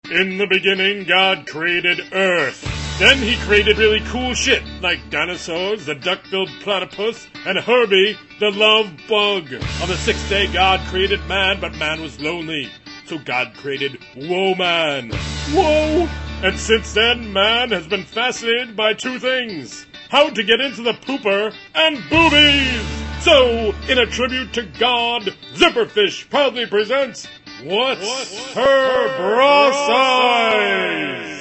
In the beginning, God created Earth. Then he created really cool shit, like dinosaurs, the duck-billed platypus, and Herbie, the love bug. On the sixth day, God created man, but man was lonely. So God created Woman. Whoa! And since then, man has been fascinated by two things: how to get into the pooper and boobies. So, in a tribute to God, Zipperfish proudly presents What's Her Bra Size?